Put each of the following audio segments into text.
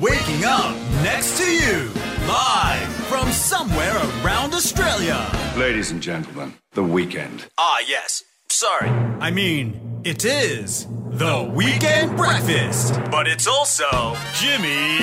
waking up next to you. Live from somewhere around Australia. Ladies and gentlemen, The Weekend. Ah, yes. Sorry. I mean, it is The Weekend Breakfast. But it's also Jimmy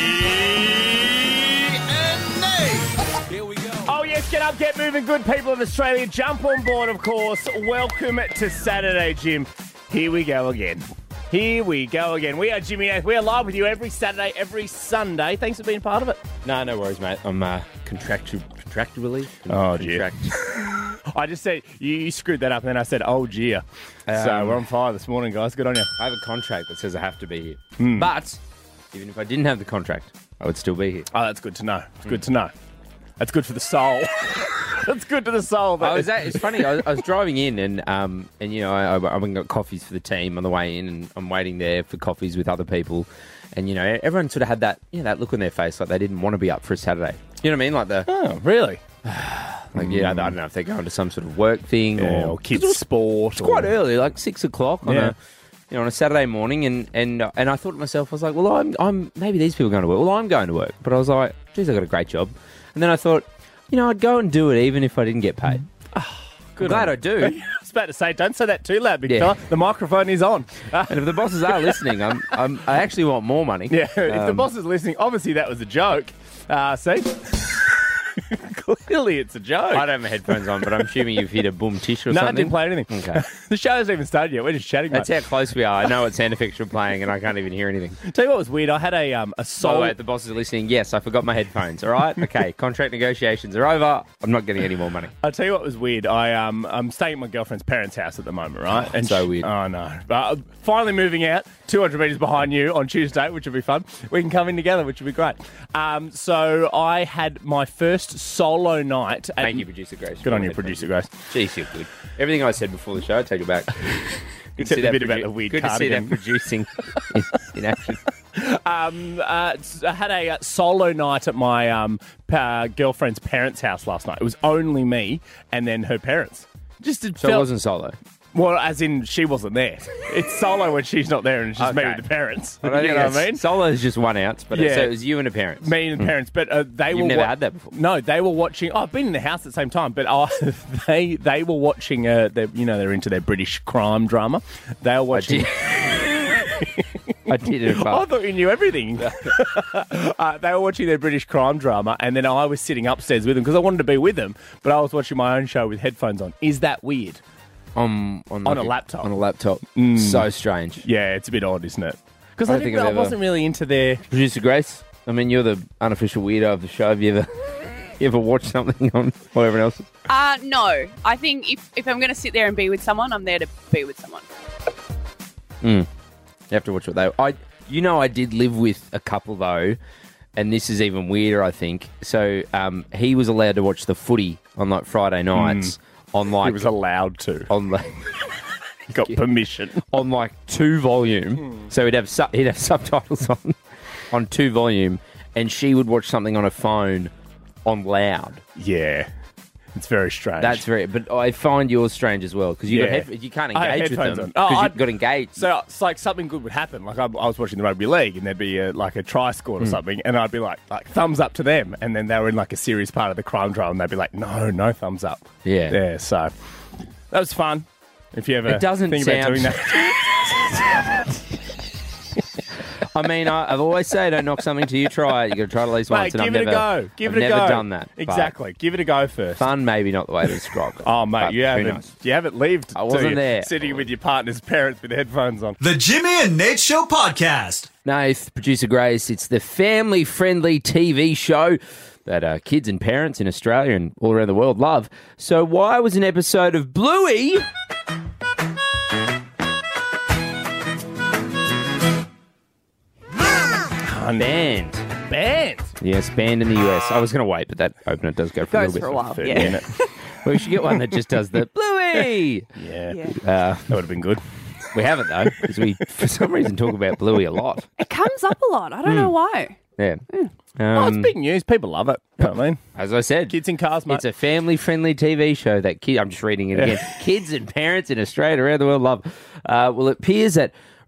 and Nate. Here we go. Oh, yes, get up, get moving, good people of Australia. Jump on board, of course. Welcome to Saturday, Jim. Here we go again. Here we go again. We are Jimmy Nath. We are live with you every Saturday, every Sunday. Thanks for being part of it. No worries, mate. I'm contractually. Oh, dear. I just said, you screwed that up, and then I said, oh, dear. So we're on fire this morning, guys. Good on you. I have a contract that says I have to be here. But even if I didn't have the contract, I would still be here. Oh, that's good to know. It's good to know. That's good for the soul. That's good to the soul. It's funny. I was driving in and you know, I went and got coffees for the team on the way in, and I'm waiting there for coffees with other people, and you know, everyone sort of had that, you know, that look on their face like they didn't want to be up for a Saturday. You know what I mean? Like the oh, really? Like yeah, I don't know if they're going to some sort of work thing or kids sport. It's quite early, like 6 o'clock on on a Saturday morning, and I thought to myself, I was like, well, I'm maybe these people are going to work. Well, I'm going to work, but I was like, geez, I got a great job. And then I thought, you know, I'd go and do it even if I didn't get paid. Good. I'm glad I do. I was about to say, don't say that too loud, big fella. The microphone is on. And if the bosses are listening, I actually want more money. Yeah, if the boss is listening, obviously that was a joke. See? Clearly it's a joke. I don't have my headphones on, but I'm assuming you've hit a boom tish or something. No, I didn't play anything. Okay. The show hasn't even started yet. We're just chatting, That's mate. how close we are. I know what sound effects we're playing, and I can't even hear anything. Tell you what was weird. I had a By solo... the way, if the bosses are listening, yes, I forgot my headphones, all right? Okay, contract negotiations are over. I'm not getting any more money. I'll tell you what was weird. I'm staying at my girlfriend's parents' house at the moment, right? And so weird. Oh, no. But finally moving out, 200 metres behind you on Tuesday, which will be fun. We can come in together, which will be great. So I had my first solo night. Thank you, Producer Grace. Good on you, Producer Grace. Jeez, you're good. Everything I said before the show, I take it back. Good Except the bit about the weird Good to see that cardigan. producing in action. I had a solo night at my girlfriend's parents' house last night. It was only me and then her parents. It wasn't solo. Well, as in, she wasn't there. It's solo when she's not there and it's just me Okay. with the parents. I You know what I mean? Solo is just one ounce, but Yeah. so it was you and the parents. Me and the parents, but they were... You've never had that before? No, they were watching... Oh, I've been in the house at the same time, but they were watching... they're into their British crime drama. They were watching... I did it. I thought you knew everything. They were watching their British crime drama, and then I was sitting upstairs with them because I wanted to be with them, but I was watching my own show with headphones on. Is that weird? On a laptop. On a laptop. So strange. Yeah, it's a bit odd, isn't it? Because I I don't think I've ever- wasn't really into their... Producer Grace, I mean, you're the unofficial weirdo of the show. Have you ever watched something on what everyone else is? No. I think if I'm going to sit there and be with someone, I'm there to be with someone. You have to watch what they... I did live with a couple, though, and this is even weirder, I think. So he was allowed to watch the footy on, like, Friday nights on, like... He was allowed to. On, like... Got permission. On, like, 2 volume. So he'd have subtitles on 2 volume, and she would watch something on her phone on loud. Yeah. It's very strange. That's very... But I find yours strange as well, because you can't I had engage with headphones them. on. Because you've got engaged. So it's like something good would happen. Like I was watching the rugby league and there'd be a try scored or something, and I'd be like thumbs up to them, and then they were in like a serious part of the crime drama and they'd be like, no thumbs up. Yeah. Yeah, so that was fun. If you ever It doesn't think about sound- doing that. I mean, I've always said don't knock something till you try it. You got to try it at least once. Mate, And give I've it a go. Give I've it a go. never done that. but Exactly. Give it a go first. Fun, maybe not the way to describe it. Oh, mate, But you who haven't knows? lived. I wasn't till you're there. Sitting with your partner's parents with headphones on. The Jimmy and Nate Show podcast. Nath, Producer Grace, it's the family-friendly TV show that kids and parents in Australia and all around the world love. So why was an episode of Bluey... Banned. Banned. Yes, banned in the US. I was going to wait, but that opener does go for a Goes little bit. for a while, 30 yeah. minutes. Well, we should get one that just does the Bluey. Yeah. Yeah. That would have been good. We haven't, though, because we, for some reason, talk about Bluey a lot. It comes up a lot. I don't know why. Yeah. Oh, it's big news. People love it. You know what I mean? As I said, Kids in cars, mate. it's a family-friendly TV show that I'm just reading it again. Kids and parents in Australia around the world love. Well, it appears that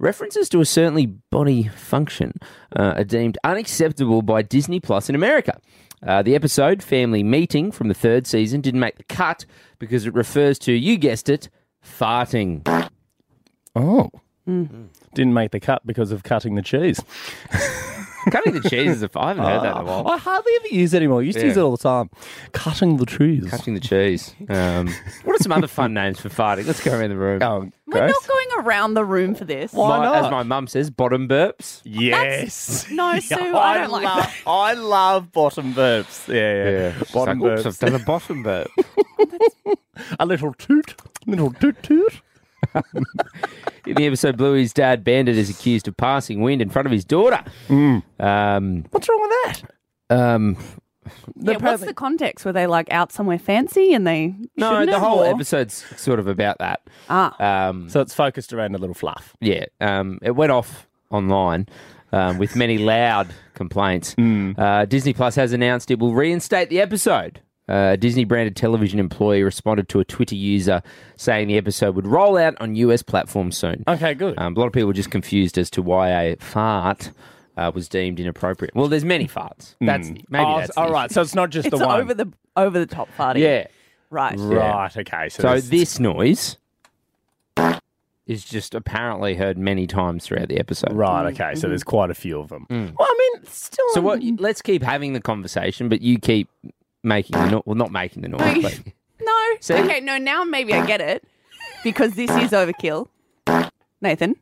References to a certain body function are deemed unacceptable by Disney Plus in America. The episode, Family Meeting, from the third season, didn't make the cut because it refers to, you guessed it, farting. Oh. Didn't make the cut because of cutting the cheese. Cutting the cheese is I haven't heard that in a while. I hardly ever use it anymore. I used to use it all the time. Cutting the cheese. Cutting the cheese. What are some other fun names for farting? Let's go around the room. Oh, We're not going around the room for this. Why not? As my mum says, bottom burps. Yes. No, Sue, I don't like that. I love bottom burps. Yeah. Bottom Like, oops, burps. I've done a bottom burp. A little toot. Little toot toot. In the episode, Bluey's dad, Bandit, is accused of passing wind in front of his daughter. What's wrong with that? What's the context? Were they like out somewhere fancy and they No, shouldn't the have, whole or- episode's sort of about that. So it's focused around a little fluff. Yeah, it went off online with many loud complaints. Disney Plus has announced it will reinstate the episode. A Disney-branded television employee responded to a Twitter user saying the episode would roll out on US platforms soon. Okay, good. A lot of people were just confused as to why a fart was deemed inappropriate. Well, there's many farts. That's the all issue. right. So it's not just It's the one. over the top farting. Yeah. Right. Right. Okay. So this noise is just apparently heard many times throughout the episode. Right. Okay. So there's quite a few of them. Well, I mean, still. So what? Let's keep having the conversation, but you keep making the noise. Well, not making the noise. But No. See? Okay, no, now maybe I get it. Because this is overkill. Nathan.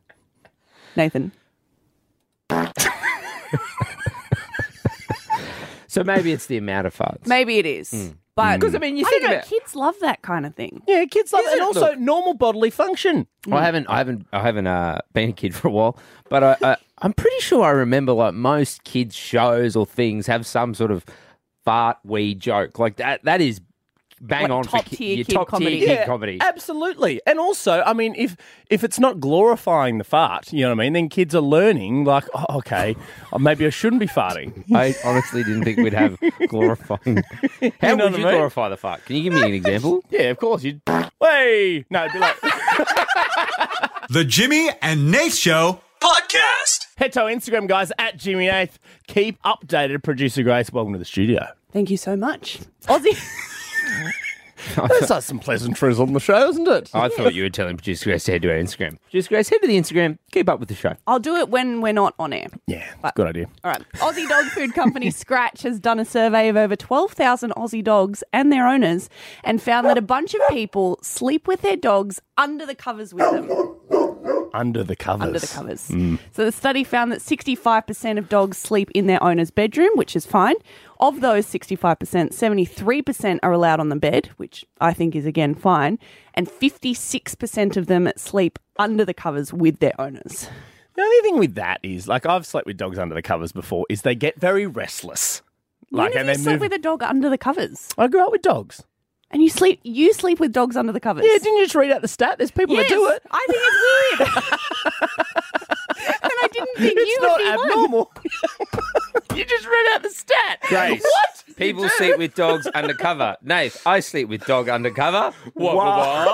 so maybe it's the amount of farts. Maybe it is. But Because, I mean, you I think don't know, about- kids love that kind of thing. Yeah, kids love Is it. And it? also Look. normal bodily function. I haven't been a kid for a while, but I'm pretty sure I remember like most kids' shows or things have some sort of fart wee joke like that. That is bang Like on top for tier your kid top comedy. tier kid Yeah, comedy. absolutely. And also, I mean, if it's not glorifying the fart, you know what I mean, then kids are learning, like, oh, okay, maybe I shouldn't be farting. I honestly didn't think we'd have glorifying. How know would what you I mean? glorify the fart? Can you give me an example? Yeah, of course. You'd, hey! No, it'd be like, The Jimmy and Nate Show podcast. head to our Instagram, guys, at Jimmy Nath. Keep updated. Producer Grace, welcome to the studio. Thank you so much. Aussie. There's like some pleasantries on the show, isn't it? I thought you were telling Producer Grace to head to our Instagram. Producer Grace, head to the Instagram. Keep up with the show. I'll do it when we're not on air. Yeah, good idea. All right. Aussie dog food company Scratch has done a survey of over 12,000 Aussie dogs and their owners and found that a bunch of people sleep with their dogs under the covers with them. Under the covers. Under the covers. So the study found that 65% of dogs sleep in their owner's bedroom, which is fine. Of those 65%, 73% are allowed on the bed, which I think is, again, fine. And 56% of them sleep under the covers with their owners. The only thing with that is, like, I've slept with dogs under the covers before, is they get very restless. Like, When have you slept with a dog under the covers? I grew up with dogs. And you sleep with dogs under the covers? Yeah, didn't you just read out the stat? There's people that do it. I think it's weird. And I didn't think It's you not would be one. abnormal. You just read out the stat. Grace. What? People sleep with dogs undercover. Nath, I sleep with dog undercover. What?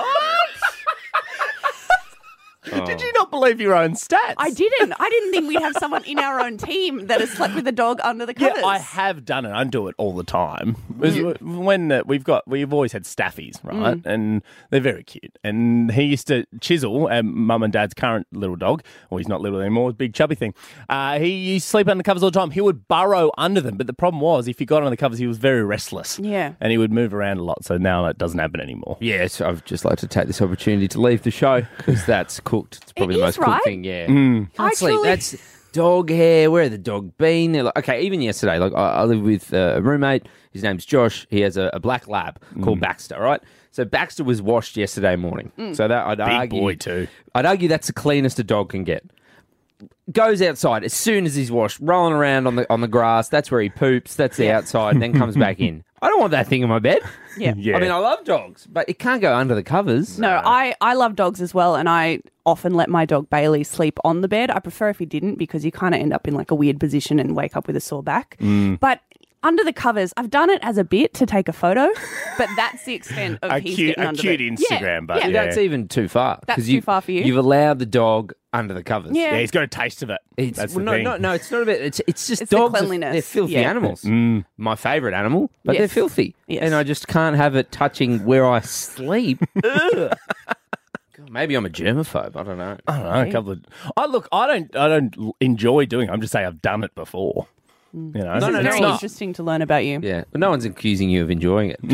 Did you not believe your own stats? I didn't. I didn't think we'd have someone in our own team that has slept with a dog under the Yeah, covers. I have done it. I do it all the time. When we've always had staffies, right? And they're very cute. And he used to Chisel, mum and dad's current little dog. Well, he's not little anymore. Big chubby thing. He used to sleep under the covers all the time. He would burrow under them, but the problem was if he got under the covers, he was very restless. Yeah. And he would move around a lot. So now that doesn't happen anymore. Yes, I'd just like to take this opportunity to leave the show because that's cooked. It's probably It the is, most cooked right? thing. Yeah, I can't sleep. truly- That's dog hair. Where had the dog been? They're like, okay, even yesterday, like I live with a roommate. His name's Josh. He has a black lab called Baxter. Right. So Baxter was washed yesterday morning. So that I'd argue, boy too. I'd argue that's the cleanest a dog can get. Goes outside as soon as he's washed, rolling around on the grass. That's where he poops. That's the outside, and then comes back in. I don't want that thing in my bed. Yeah. Yeah. I mean, I love dogs, but it can't go under the covers. No, I love dogs as well, and I often let my dog Bailey sleep on the bed. I prefer if he didn't because you kind of end up in like a weird position and wake up with a sore back. But under the covers, I've done it as a bit to take a photo, but that's the extent of A he's cute getting under Instagram, the... but yeah. yeah. That's even too far. That's 'cause too far for you? You've allowed the dog under the covers. Yeah. Yeah, he's got a taste of it. That's the thing. No, it's not about. It's just It's the dogs. cleanliness. They're filthy Yeah. animals. My favourite animal, but they're Yes. filthy, Yes. and I just can't have it touching where I sleep. Ugh. God, maybe I'm a germaphobe. I don't know. I don't know. A couple of. I don't enjoy doing it. I'm just saying I've done it before. You know, No, It's very not. interesting to learn about you. Yeah, but no one's accusing you of enjoying it.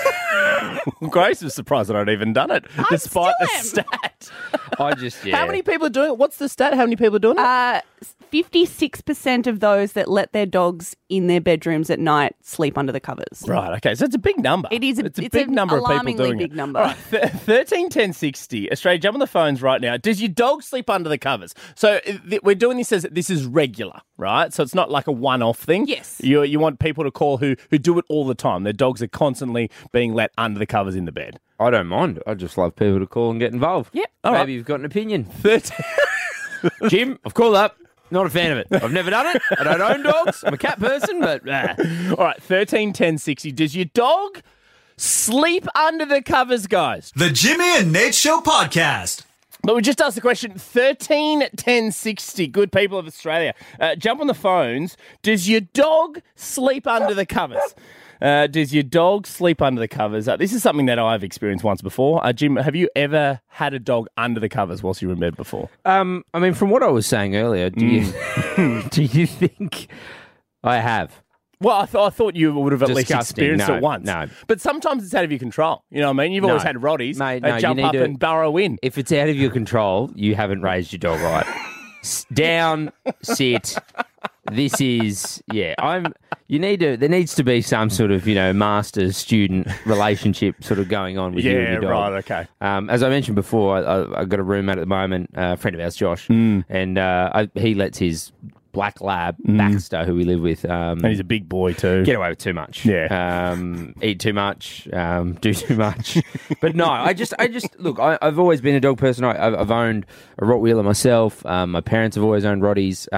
Grace was surprised that I'd even done it, despite the still stat. I just How many people are doing it? What's the stat? How many people are doing it? 56% of those that let their dogs in their bedrooms at night sleep under the covers. Right, okay, so it's a big number. It is. It's a It's big an number of people alarmingly doing big it. number. All right, 13 10 60. Australia, jump on the phones right now. Does your dog sleep under the covers? So we're doing this as this is regular, right? So it's not like a one-off thing. Yes. You want people to call who do it all the time. Their dogs are constantly being let under the covers in the bed. I don't mind. I just love people to call and get involved. Yep. All Maybe right. you've got an opinion. 13. Jim, I've called up. Not a fan of it. I've never done it. I don't own dogs. I'm a cat person, but All right, 13 10 60. Does your dog sleep under the covers, guys? The Jimmy and Nate Show podcast. But we just asked the question, 13 10 60, good people of Australia. Jump on the phones. Does your dog sleep under the covers? Does your dog sleep under the covers? This is something that I've experienced once before. Jim, have you ever had a dog under the covers whilst you were in bed before? I mean, from what I was saying earlier, do you do you think I have? Well, I thought you would have at least Disgusting. experienced No, it once. no. But sometimes it's out of your control. You know what I mean? You've always had roddies. Mate, They no, you jump need up to- and burrow in. If it's out of your control, you haven't raised your dog right. Down, sit. This is there needs to be some sort of, master student relationship sort of going on with you and Yeah, your dog. right, okay. As I mentioned before, I've got a roommate at the moment, a friend of ours, Josh, and he lets his black lab, Baxter, who we live with, And he's a big boy too. get away with too much. Yeah. Eat too much, do too much. But no, I just look, I've always been a dog person. I've owned a Rottweiler myself. My parents have always owned Rotties.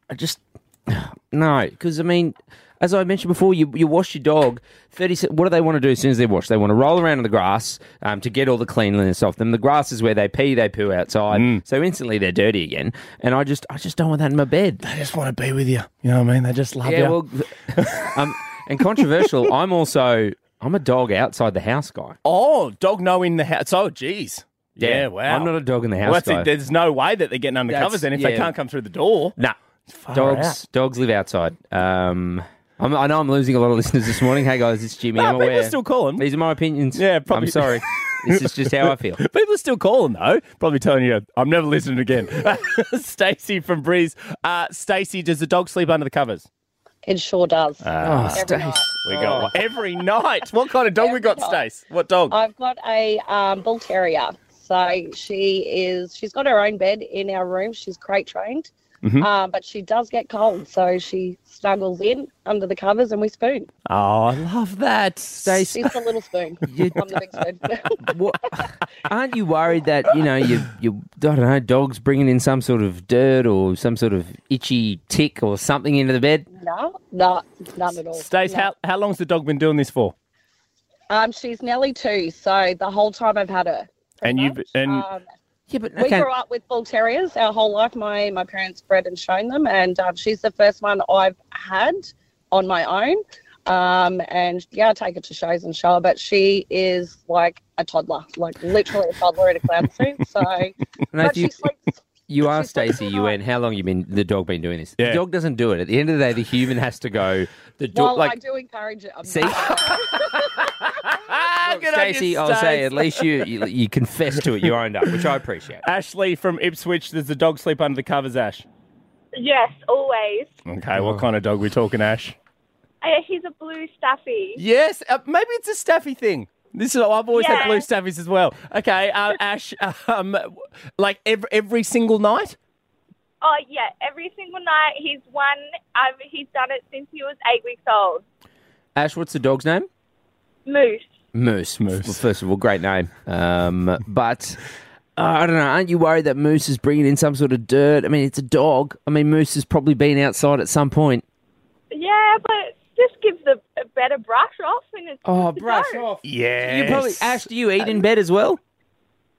No, because I mean, as I mentioned before, you wash your dog. What do they want to do as soon as they wash? They want to roll around in the grass to get all the cleanliness off them. The grass is where they pee, they poo outside, so instantly they're dirty again. And I just don't want that in my bed. They just want to be with you. You know what I mean? They just love Yeah, you. well, and controversial. I'm a dog outside the house guy. Oh, dog no in the house. Oh, geez. Yeah, wow. I'm not a dog in the house Well, that's guy. it. There's no way that they're getting under That's- covers then if they yeah. can't come through the door. Nah, Far dogs live outside. I know I'm losing a lot of listeners this morning. Hey guys, it's Jimmy. No, I'm people aware. still call them. These are my opinions. Yeah, probably. I'm sorry. This is just how I feel. People are still calling though. Probably telling you, I'm never listening again. Stacey from Breeze. Stacey, does the dog sleep under the covers? It sure does. Oh, Every night. We got one. Every night. What kind of dog we got, night. Stace? What dog? I've got a bull terrier. So she's got her own bed in our room. She's crate trained. But she does get cold. So she snuggles in under the covers and we spoon. Oh, I love that. Stace, She's the little spoon. I'm the big spoon. what, aren't you worried that you I don't know, dogs bringing in some sort of dirt or some sort of itchy tick or something into the bed? No, none at all. Stace, No. how long's the dog been doing this for? She's nearly 2, so the whole time I've had her. And you've Yeah, but We grew up with bull terriers our whole life. My parents bred and shown them, and she's the first one I've had on my own. And yeah, I take her to shows and show her, but she is like a toddler, like literally a toddler in a clown suit. So, but she sleeps. You But asked she's like, Stacey, "Oh, you went, how long the dog been doing this? Yeah. The dog doesn't do it. At the end of the day, the human has to go. The dog, Well, I do encourage it. See? Good on you, Stacey, I'll say Stace. at least you confessed to it. You owned up, which I appreciate. Ashley from Ipswich, does the dog sleep under the covers, Ash? Yes, always. Okay, what kind of dog we talking, Ash? He's a blue staffy. Yes, maybe it's a staffy thing. I've always had Yeah. blue staffies as well. Okay, Ash, like every single night? Oh, yeah, every single night. He's done it since he was 8 weeks old. Ash, what's the dog's name? Moose. Moose. Well, first of all, great name. But I don't know. Aren't you worried that Moose is bringing in some sort of dirt? I mean, it's a dog. I mean, Moose has probably been outside at some point. Yeah, but just gives a better brush off. And it's Oh, good to brush go. off. Yeah. You probably, Ash, do you eat in bed as well?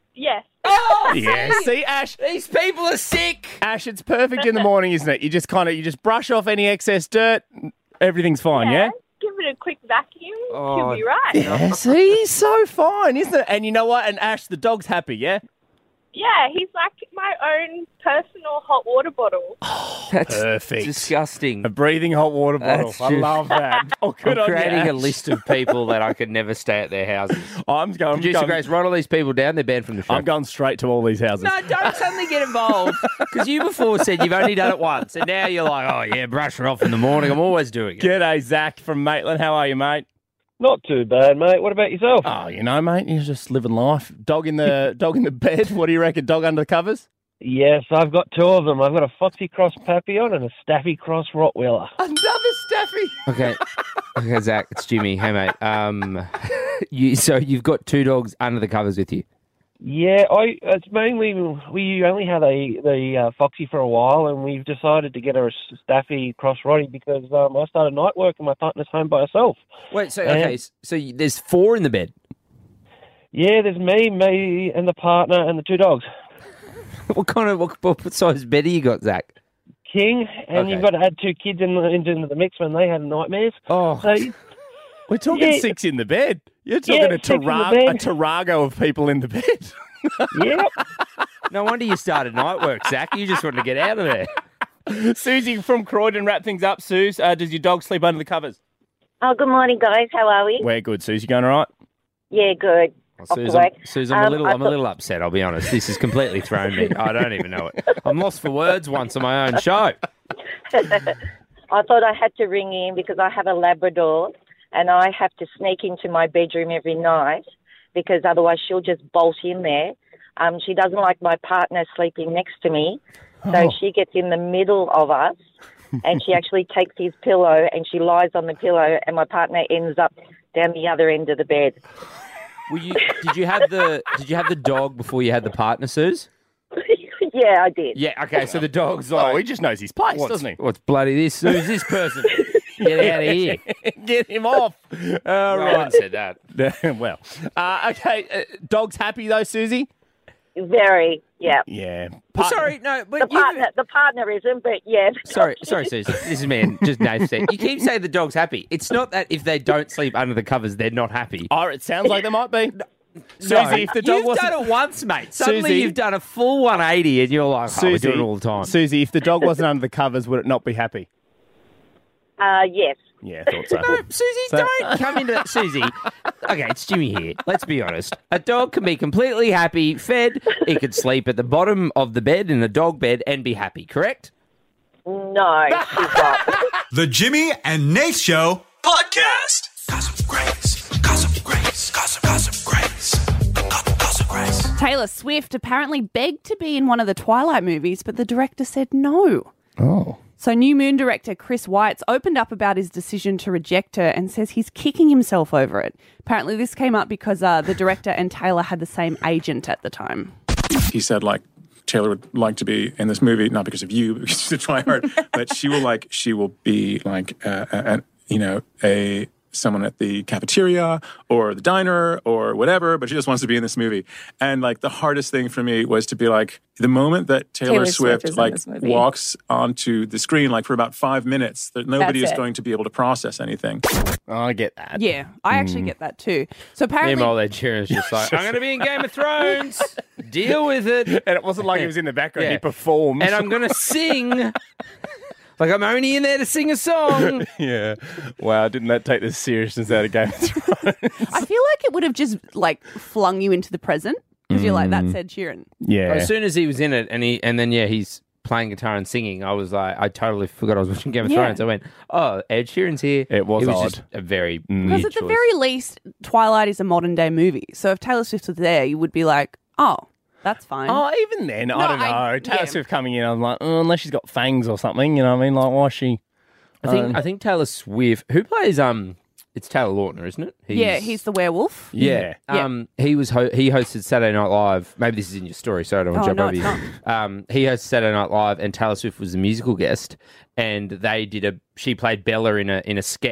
Yes. Oh, Yeah, see, Ash. these people are sick. Ash, it's perfect in the morning, isn't it? You just brush off any excess dirt. Everything's fine, yeah? Give it a quick vacuum. Oh, You'll be right. Yeah, see, he's so fine, isn't it? And you know what? And Ash, the dog's happy, yeah? Yeah, he's like my own personal hot water bottle. That's Perfect. disgusting. A breathing hot water bottle. That's I just- love that. Oh, good I'm on you, creating a Ash. list of people that I could never stay at their houses. I'm going, Producer Grace, write all these people down. They're banned from the show. I'm going straight to all these houses. No, don't suddenly get involved. Because you before said you've only done it once. And now you're like, oh, yeah, brush her off in the morning. I'm always doing it. G'day, Zach from Maitland. How are you, mate? Not too bad, mate. What about yourself? Oh, you know, mate, you're just living life. Dog in the bed. What do you reckon? Dog under the covers? Yes, I've got two of them. I've got a Foxy Cross Papillon and a Staffy Cross Rottweiler. Another Staffy. Okay, Zach, it's Jimmy. Hey, mate. So you've got two dogs under the covers with you. Yeah, it's mainly we only had the Foxy for a while, and we've decided to get her a Staffy Cross Rottie because I started night work and my partner's home by herself. Wait, so there's four in the bed. Yeah, there's me, and the partner, and the two dogs. What size bed do you got, Zach? King, and Okay. you've got to add two kids into the mix when they had nightmares. Oh, So, We're talking Yeah. 6 in the bed. You're talking Yeah, a 6 in the bed. Tarago of people in the bed. yeah. no wonder you started night work, Zach. You just wanted to get out of there. Susie from Croydon, wrap things up. Suze, does your dog sleep under the covers? Oh, good morning, guys. How are we? We're good, Suze. You going all right? Yeah, good. Off to work. Suze, I'm a I little upset, I'll be honest. This has completely thrown me. I don't even know it. I'm lost for words once on my own show. I thought I had to ring in because I have a Labrador and I have to sneak into my bedroom every night because otherwise she'll just bolt in there. She doesn't like my partner sleeping next to me, so she gets in the middle of us and she actually takes his pillow and she lies on the pillow and my partner ends up down the other end of the bed. Did you have the dog before you had the partner, Suze? Yeah, I did. Yeah, okay, so the dog's like... Oh, he just knows his place, doesn't he? What's bloody this? Who's this person? Get out of here. Get him off. No, I Right. haven't said that. Well, okay. Dog's happy, though, Susie? Very, yeah. Yeah. Sorry, no, but The partner isn't, but yeah. Sorry, Suze. This is me and just Dave saying. You keep saying the dog's happy. It's not that if they don't sleep under the covers, they're not happy. Oh, it sounds like they might be. Susie, if the dog You've wasn't... done it once, mate. Suddenly Susie- you've done a full 180 and you're like, oh, we do it all the time. Susie, if the dog wasn't under the covers, would it not be happy? Yes. Yeah, I thought so. No, Susie, So- don't come into Susie. Okay, it's Jimmy here. Let's be honest. A dog can be completely happy, fed. It could sleep at the bottom of the bed in a dog bed and be happy, correct? No, she's not. The Jimmy and Nate Show podcast. Gossip Grace. Gossip Grace. Gossip Grace. Gossip Grace. Taylor Swift apparently begged to be in one of the Twilight movies, but the director said no. Oh. So New Moon director Chris Weitz opened up about his decision to reject her and says he's kicking himself over it. Apparently this came up because the director and Taylor had the same agent at the time. He said, like, Taylor would like to be in this movie, not because of you, but because to try hard, but she will be like, someone at the cafeteria or the diner or whatever, but she just wants to be in this movie. And like the hardest thing for me was to be like, the moment that Taylor Swift is in like this movie. walks onto the screen, like for about 5 minutes, that nobody That's is it. going to be able to process anything. Oh, I get that. Yeah, I actually get that too. So apparently... Meanwhile, Ed Sheeran's just like, I'm going to be in Game of Thrones. Deal with it. And it wasn't like he was in the background. Yeah. He performed. And I'm going to sing. Like, I'm only in there to sing a song. Yeah. Wow, didn't that take the seriousness out of Game of Thrones? I feel like it would have just like flung you into the present because you're like, that's Ed Sheeran. Yeah. As soon as he was in it and then he's playing guitar and singing, I was like, I totally forgot I was watching Game of Yeah. Thrones. I went, oh, Ed Sheeran's here. It was just odd. a very Because weird at the choice. very least, Twilight is a modern day movie. So if Taylor Swift was there, you would be like, oh, that's fine. Oh, even then, I don't know. Taylor yeah. Swift coming in, I'm like, unless she's got fangs or something, you know what I mean? Like, why is she... I think Taylor Swift, who plays it's Taylor Lautner, isn't it? He's the werewolf. Yeah. Yeah. He hosted Saturday Night Live. Maybe this is in your story, so I don't want to Oh, jump no, over you. He hosted Saturday Night Live, and Taylor Swift was the musical guest, and she played Bella in a sketch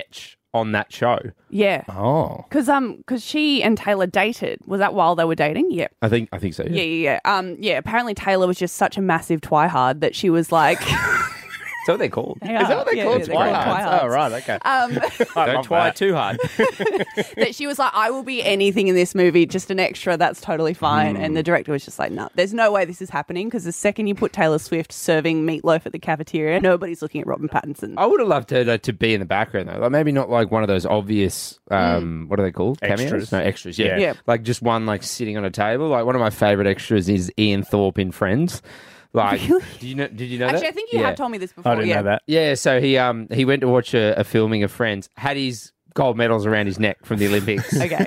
on that show. Yeah. Oh. Because she and Taylor dated. Was that while they were dating? Yeah. I think so. Yeah. Apparently Taylor was just such a massive twihard that she was like... Is that what they're called? They Is that are. what they're Yeah, called? they're called Twihards? Oh, right, okay. Don't try too hard. That she was like, I will be anything in this movie, just an extra, that's totally fine. And the director was just like, no, there's no way this is happening, because the second you put Taylor Swift serving meatloaf at the cafeteria, nobody's looking at Robin Pattinson. I would have loved her to be in the background, though. Like, maybe not like one of those obvious, what are they called? Extras. Cameos? No, extras, yeah. Yeah. Like just one like sitting on a table. Like one of my favourite extras is Ian Thorpe in Friends. Like, Really? did you know that? Actually, I think you have told me this before. I didn't know that. Yeah, so he went to watch a filming of Friends, had his gold medals around his neck from the Olympics. Okay.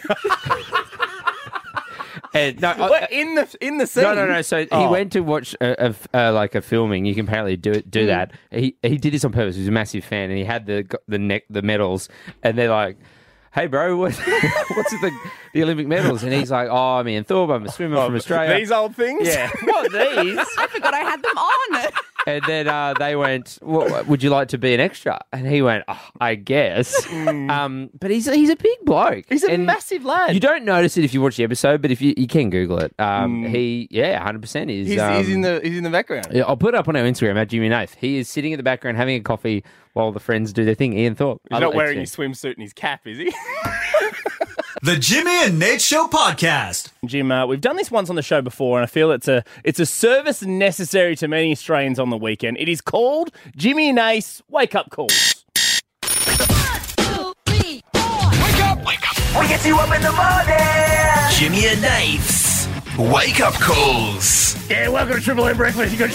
And no, In the scene? No. So he went to watch a filming. You can apparently do that. He did this on purpose. He was a massive fan, and he had the medals, and they're like, "Hey, bro, what's the Olympic medals?" And he's like, "Oh, I'm Ian Thorpe. I'm a swimmer from Australia." These old things? Yeah, what these? I forgot I had them on. And then they went, would you like to be an extra? And he went, I guess. But he's a big bloke. He's a massive lad. You don't notice it if you watch the episode, but if you can Google it. He, 100% is. He's in the background. Yeah, I'll put it up on our Instagram at Jimmy Nath. He is sitting in the background having a coffee while the friends do their thing. Ian Thorpe. He's not wearing his swimsuit and his cap, is he? The Jimmy and Nate Show podcast. Jim, we've done this once on the show before, and I feel it's a service necessary to many Australians on the weekend. It is called Jimmy and Ace Wake Up Calls. 1, 2, 3, 4. Wake up! We get you up in the morning! Jimmy and Nate's Wake Up Calls. Yeah, welcome to Triple M Breakfast. You got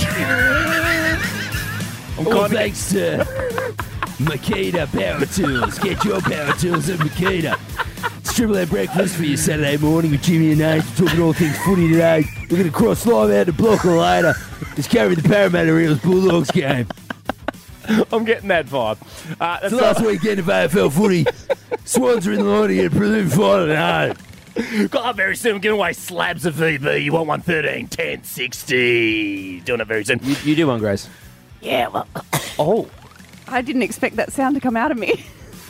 thanks to Makita Power Tools. Get your power tools at Makita. It's Triple M Breakfast for your Saturday morning with Jimmy and Nate. We're talking all things footy today. We're going to cross live out to Blocker later. It's carrying the Parramatta Eels Bulldogs game. I'm getting that vibe. It's the last weekend of AFL footy. Swans are in the line to get a prelim final at home. Got up very soon. We're giving away slabs of VB. You want 113, 10, 60. Doing it very soon. You do one, Grace. Yeah, well, Oh. I didn't expect that sound to come out of me.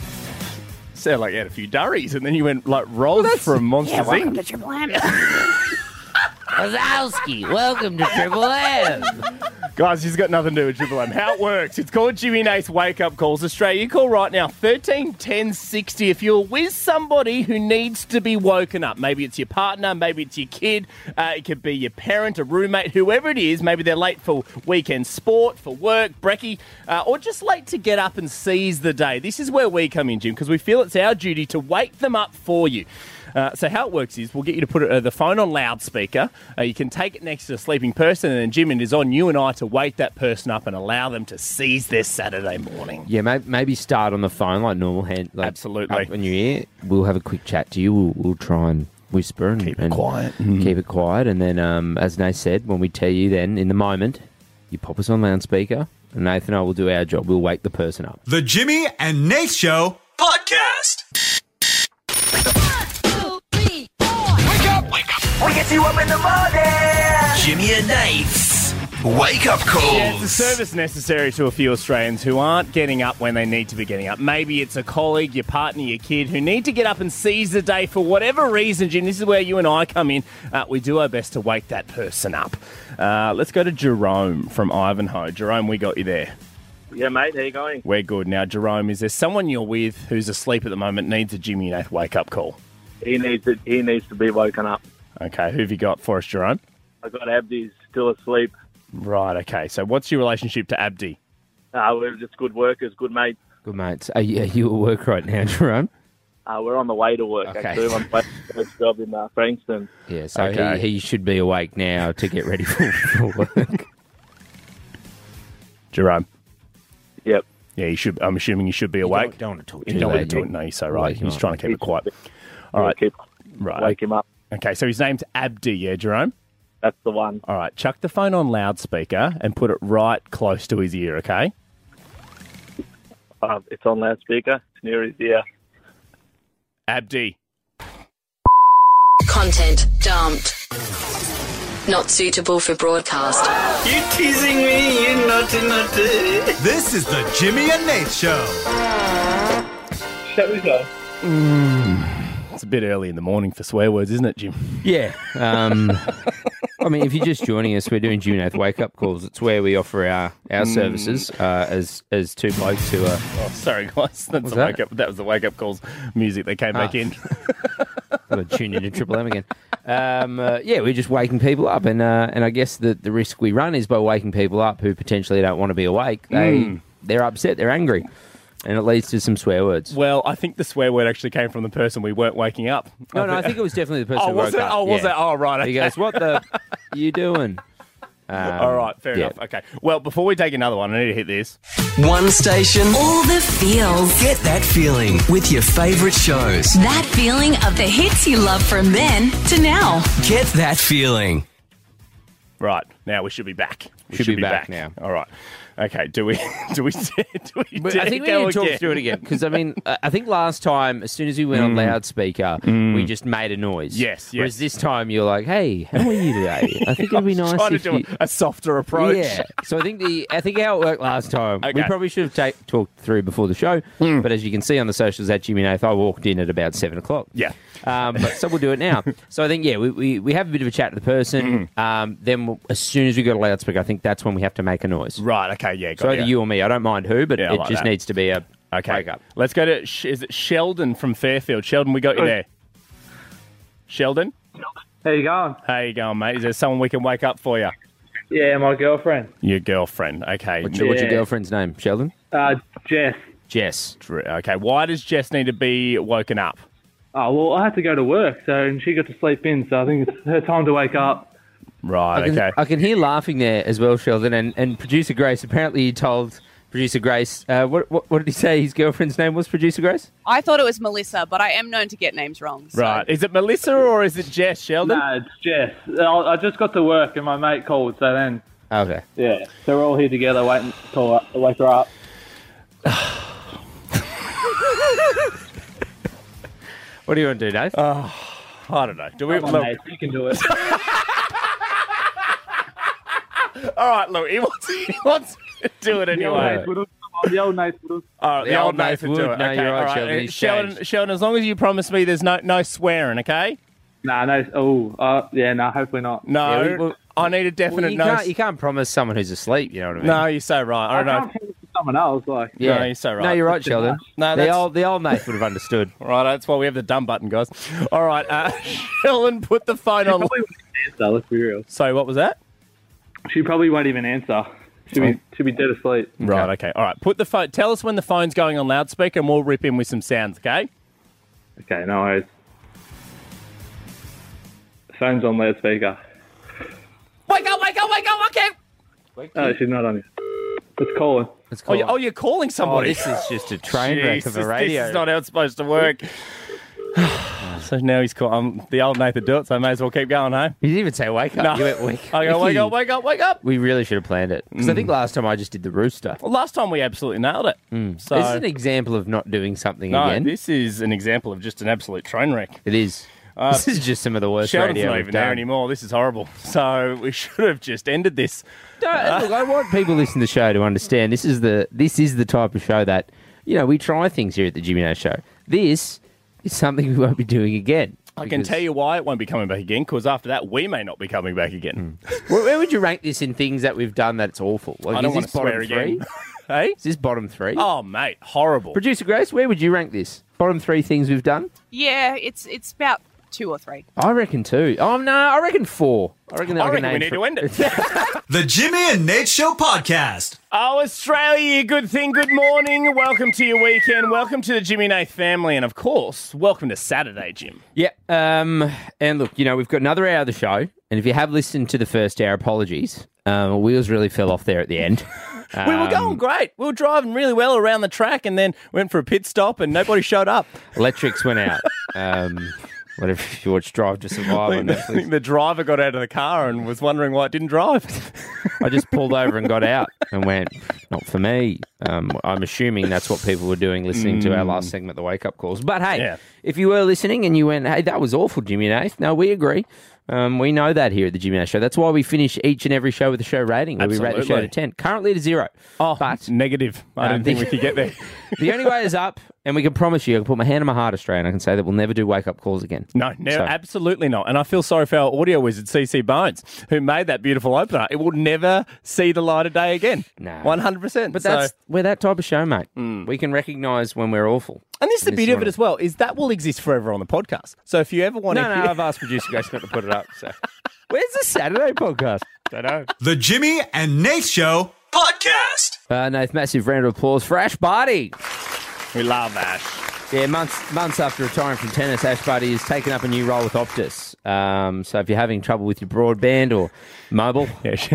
Sound like you had a few durries, and then you went like Roz from Monsters welcome Inc. to Triple M. Wazowski, welcome to Triple M. Guys, he's got nothing to do with Triple M. How it works, it's called Jimmy and Ace Wake Up Calls. Australia, you call right now, 13 10 60 if you're with somebody who needs to be woken up. Maybe it's your partner, maybe it's your kid, it could be your parent, a roommate, whoever it is. Maybe they're late for weekend sport, for work, brekkie, or just late to get up and seize the day. This is where we come in, Jim, because we feel it's our duty to wake them up for you. So how it works is we'll get you to put the phone on loudspeaker. You can take it next to a sleeping person, and then, Jim, it is on you and I to wake that person up and allow them to seize their Saturday morning. Yeah, maybe start on the phone like normal hand. Like, Absolutely. Up in your ear. We'll have a quick chat to you. We'll try and whisper and Keep it quiet. Keep it quiet. And then, as Nate said, when we tell you then, in the moment, you pop us on loudspeaker, and Nathan and I will do our job. We'll wake the person up. The Jimmy and Nate Show podcast. 1, 2, 3, 4. Wake up! We get you up in the morning! Jimmy and Nate's Wake Up Calls. Yeah, it's a service necessary to a few Australians who aren't getting up when they need to be getting up. Maybe it's a colleague, your partner, your kid who need to get up and seize the day for whatever reason, Jim. This is where you and I come in. We do our best to wake that person up. Let's go to Jerome from Ivanhoe. Jerome, we got you there. Yeah, mate, how you going? We're good. Now, Jerome, is there someone you're with who's asleep at the moment, needs a Jimmy and Nath wake-up call? He needs to be woken up. Okay, who have you got for us, Jerome? I got Abdi's still asleep. Right, okay. So what's your relationship to Abdi? We're just good workers, good mates. Good mates. Are you at work right now, Jerome? We're on the way to work, Okay. actually. I'm on the first job in Frankston. Yeah, so Okay. he should be awake now to get ready for work. Jerome? Yep. Yeah, you should. I'm assuming you should be awake. Don't want to talk You too don't want loud. to talk. No, you're so right. Wake him He's up. trying to keep it quiet. All right. Right. Wake him up. Okay, so his name's Abdi, yeah, Jerome? That's the one. All right, chuck the phone on loudspeaker and put it right close to his ear, okay? It's on loudspeaker. It's near his ear. Abdi. Content dumped. Not suitable for broadcast. You teasing me, you naughty naughty. This is the Jimmy and Nate Show. chat with you. It's a bit early in the morning for swear words, isn't it, Jim? Yeah. I mean, if you're just joining us, we're doing June 8th wake-up calls. It's where we offer our services as two blokes who are... Oh, sorry, guys. That's that? wake-up. That was the wake-up calls music. They came back in. Got to tune into Triple M again. Yeah, we're just waking people up, and I guess the risk we run is by waking people up who potentially don't want to be awake. They're upset, they're angry, and it leads to some swear words. Well, I think the swear word actually came from the person we weren't waking up. No, I think it was definitely the person who was woke it? up. Oh, was Yeah. it? Oh, right. Okay. He goes, "What the you doing?" All right, fair enough. Okay. Well, before we take another one, I need to hit this. One station. All the feels. Get that feeling with your favourite shows. That feeling of the hits you love from then to now. Get that feeling. Right, now we should be back. We Should be back now. All right. Okay, do we I think we go need to talk again? through it again because I mean I think last time as soon as we went on loudspeaker we just made a noise. Yes. Whereas this time you're like, "Hey, how are you today?" I think it'd be nice Trying if to do you... a softer approach. Yeah. So I think how it worked last time. We Okay. probably should have talked through before the show. But as you can see on the socials at Jimmy Nath, I walked in at about 7:00. Yeah. But so we'll do it now. So I think we have a bit of a chat to the person. Then as soon as we go to loudspeaker, I think that's when we have to make a noise. Right, okay, yeah. So either you or me, I don't mind who, but Yeah, I it like just that. needs to be a Okay. wake up. Let's go to, is it Sheldon from Fairfield? Sheldon, we got you there. Sheldon? How you going? How you going, mate? Is there someone we can wake up for you? Yeah, my girlfriend. Your girlfriend, okay. What's your girlfriend's name, Sheldon? Jess. Jess. Okay, why does Jess need to be woken up? Oh, well, I had to go to work, and she got to sleep in, so I think it's her time to wake up. Right, I can hear laughing there as well, Sheldon, and Producer Grace, apparently you told Producer Grace, what did he say his girlfriend's name was, Producer Grace? I thought it was Melissa, but I am known to get names wrong. So. Right, is it Melissa or is it Jess, Sheldon? No, it's Jess. I just got to work, and my mate called, so then... Okay. Yeah, so we're all here together waiting to wake her up. What do you want to do, Dave? I don't know. Do we? Come on, mate, you can do it. All right, look, he wants to do it anyway. The old Nate would have. Oh, the old Nathan would. do it. No, Okay, you're right, all Sheldon. He's Sheldon, changed. Sheldon, as long as you promise me there's no swearing, okay? Nah, no. Hopefully not. No, Yeah, well, I need a definite you can't promise someone who's asleep, you know what I mean? No, you're so right. I don't know. can't promise to someone else, like. No, you're so right. No, you're right, Sheldon. No, the that's- old Nate would have understood. Right, that's why we have the dumb button, guys. All right, Sheldon, put the phone on. Probably won't answer, let's be real. So, what was that? She probably won't even answer. She'll be dead asleep. Right, okay. All right, put the phone. Tell us when the phone's going on loudspeaker, and we'll rip in with some sounds, okay? Okay, no worries. Phone's on loudspeaker. Wake up! Okay. Oh, she's not on it. It's calling. It's You're calling somebody. this is just a train wreck of a Jesus, radio. This is not how it's supposed to work. So now he's called. The old Nathan do it, so I may as well keep going, hey? You didn't even say wake up. No. You went wake I go, wake up. We really should have planned it. Because I think last time I just did the rooster. Well, last time we absolutely nailed it. So This is an example of not doing something no, again. this is an example of just an absolute train wreck. It is. This is just some of the worst Sheldon's radio not we've even there done. anymore. This is horrible. So we should have just ended this. Look, I want people listening to the show to understand this is the type of show that, we try things here at the Jimmy Nath Show. This is something we won't be doing again. I can tell you why it won't be coming back again, because after that, we may not be coming back again. Where would you rank this in things that we've done that's awful? Like, I don't is want this to swear bottom again. three? Hey? Is this bottom three? Oh, mate, horrible. Producer Grace, where would you rank this? Bottom three things we've done? Yeah, it's about 2 or 3. I reckon 2. Oh, no, I reckon 4. I reckon we need to end it. The Jimmy and Nate Show podcast. Oh, Australia, good thing. Good morning. Welcome to your weekend. Welcome to the Jimmy Nath family. And, of course, welcome to Saturday, Jim. Yeah. And look, we've got another hour of the show. And if you have listened to the first hour, apologies. Wheels really fell off there at the end. We were going great. We were driving really well around the track and then went for a pit stop and nobody showed up. Electrics went out. Whatever, if you watch Drive to Survive on I Netflix. think the driver got out of the car and was wondering why it didn't drive. I just pulled over and got out and went, not for me. I'm assuming that's what people were doing listening to our last segment, the wake-up calls. But hey, if you were listening and you went, hey, that was awful, Jimmy and Nath, no, we agree. We know that here at the Jimmy and Nath Show. That's why we finish each and every show with a show rating, where we rate the show to 10. Currently to 0. Oh, but negative. I don't think we could get there. The only way is up, and we can promise you, I can put my hand on my heart, Australia, and I can say that we'll never do wake-up calls again. No, absolutely not. And I feel sorry for our audio wizard, CC Bones, who made that beautiful opener. It will never see the light of day again. No. 100%. But we're that type of show, mate. We can recognise when we're awful. And this is the beauty of it as well, is that will exist forever on the podcast. So if you ever want to... No, I've asked producer Grace not to put it up. So where's the Saturday podcast? Don't know. The Jimmy and Nath Show podcast. Nath, massive round of applause for Ash Barty. We love Ash. Yeah, months after retiring from tennis, Ash Barty has taken up a new role with Optus. So if you're having trouble with your broadband or mobile...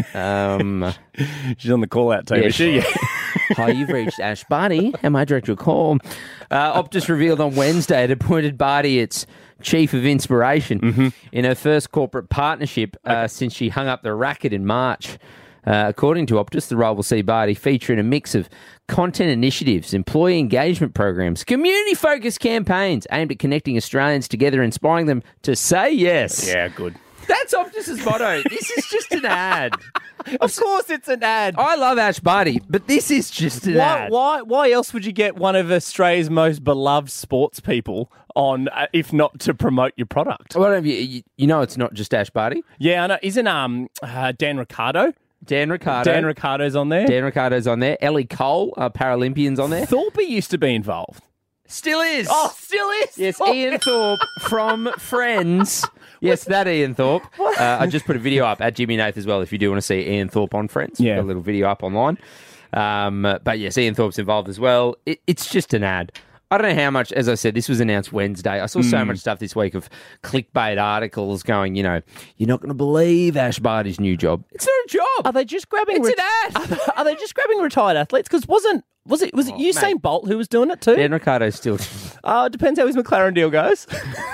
she's on the call-out team, is she? Hi, you've reached Ash Barty. How may I direct your call? Optus revealed on Wednesday it appointed Barty its Chief of Inspiration in her first corporate partnership since she hung up the racket in March. According to Optus, the role will see Barty feature in a mix of content initiatives, employee engagement programs, community-focused campaigns aimed at connecting Australians together, inspiring them to say yes. Yeah, good. That's Optus's motto. This is just an ad. Of course it's an ad. I love Ash Barty, but this is just an ad. Why else would you get one of Australia's most beloved sports people on, if not to promote your product? Well, you know it's not just Ash Barty. Yeah, I know. Isn't Dan Ricciardo? Dan Ricciardo's on there. Dan Ricciardo's on there. Ellie Cole, Paralympian's on there. Thorpe used to be involved. Still is. Oh, still is? Yes, Ian Thorpe from Friends. Yes, that Ian Thorpe. I just put a video up at Jimmy Nath as well if you do want to see Ian Thorpe on Friends. Yeah. Got a little video up online. But yes, Ian Thorpe's involved as well. It's just an ad. I don't know how much, as I said, this was announced Wednesday. I saw so much stuff this week of clickbait articles going, you're not going to believe Ash Barty's new job. It's not a job. Are they just grabbing... It's an ad. Are they just grabbing retired athletes? Because was it Usain Bolt who was doing it too? Dan Ricciardo's still... It depends how his McLaren deal goes.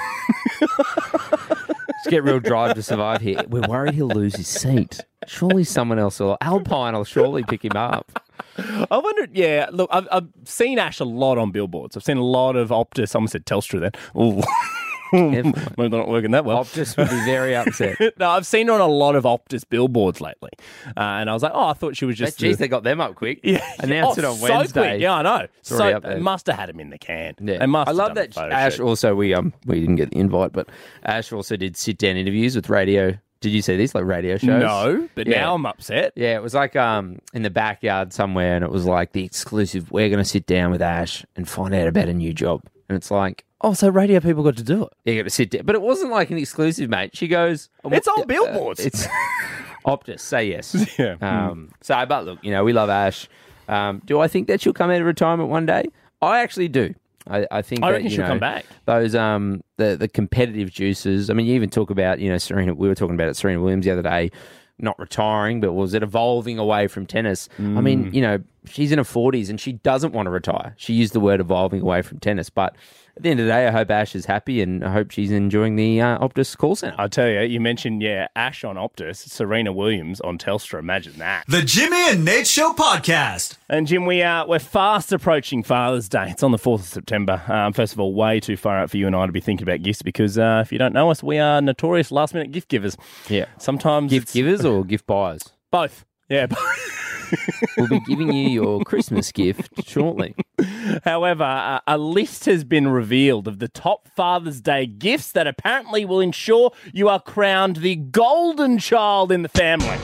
Let's get real Drive to Survive here. We're worried he'll lose his seat. Surely someone else will... Alpine will surely pick him up. I wonder, yeah, look, I've seen Ash a lot on billboards. I've seen a lot of Optus. Someone said Telstra then. Ooh. We're not working that well. Optus would be very upset. No, I've seen her on a lot of Optus billboards lately. And I was like, I thought she was just... Geez, they got them up quick. Yeah. Announced it on Wednesday. So quick. Yeah, I know. So they must have had him in the can. Yeah. They must I love that Ash also, we didn't get the invite, but Ash also did sit-down interviews with radio... Did you see these, like radio shows? No, but now I'm upset. Yeah, it was like in the backyard somewhere, and it was like the exclusive, we're going to sit down with Ash and find out about a new job. And it's like... Oh, so radio people got to do it? You got to sit down. But it wasn't like an exclusive, mate. She goes... It's on billboards. It's Optus, say yes. Yeah. But look, we love Ash. Do I think that she'll come out of retirement one day? I actually do. I think I reckon she'll come back. Those the competitive juices. I mean, you even talk about Serena. We were talking about it. Serena Williams the other day, not retiring, but was it evolving away from tennis? I mean, she's in her 40s and she doesn't want to retire. She used the word evolving away from tennis, but at the end of the day, I hope Ash is happy and I hope she's enjoying the Optus call centre. I tell you mentioned Ash on Optus, Serena Williams on Telstra. Imagine that. The Jimmy and Nate Show podcast. And Jim, we're fast approaching Father's Day. It's on the 4th of September. First of all, way too far out for you and I to be thinking about gifts because if you don't know us, we are notorious last-minute gift givers. Yeah. Sometimes gift givers or gift buyers? Both. Yeah. We'll be giving you your Christmas gift shortly. However, a list has been revealed of the top Father's Day gifts that apparently will ensure you are crowned the golden child in the family.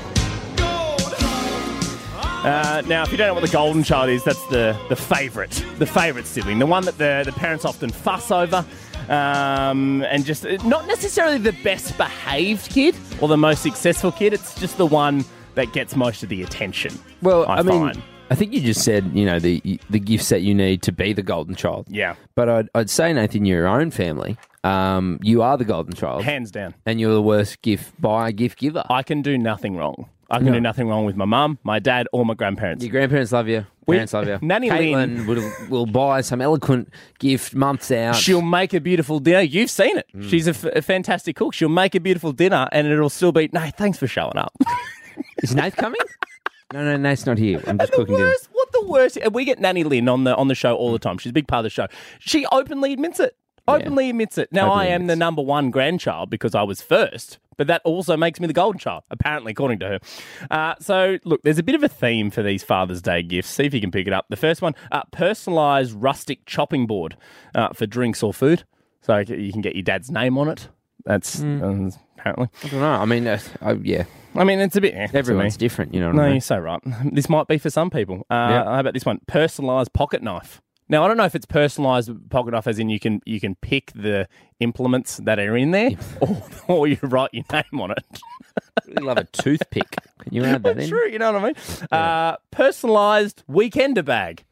Now, if you don't know what the golden child is, that's the favourite sibling, the one that the parents often fuss over. And just not necessarily the best behaved kid or the most successful kid. It's just the one that gets most of the attention. Well, I find. I think you just said, the gifts that you need to be the golden child. Yeah. But I'd say, Nathan, your own family, you are the golden child. Hands down. And you're the worst gift giver. I can do nothing wrong. I can do nothing wrong with my mum, my dad, or my grandparents. Your grandparents love you. Parents love you. Nanny Caitlin Lynn will buy some eloquent gift months out. She'll make a beautiful dinner. You've seen it. She's a fantastic cook. She'll make a beautiful dinner and it'll still be, no, thanks for showing up. Is Nath coming? No, Nate's not here. I'm just The cooking dinner. worst, what the worst? And we get Nanny Lynn on the show all the time. She's a big part of the show. She openly admits it. Openly admits it. Now, I am the number one grandchild because I was first, but that also makes me the golden child, apparently, according to her. So, look, there's a bit of a theme for these Father's Day gifts. See if you can pick it up. The first one, personalised rustic chopping board for drinks or food. So you can get your dad's name on it. That's apparently. I don't know. I mean, yeah. I mean, it's a bit... Everyone's different, you know what No, I mean? you're so right. This might be for some people. How about this one? Personalised pocket knife. Now, I don't know if it's personalised pocket knife as in you can pick the implements that are in there or you write your name on it. I really love a toothpick. Can you add that in? True, you know what I mean? Personalised weekender bag.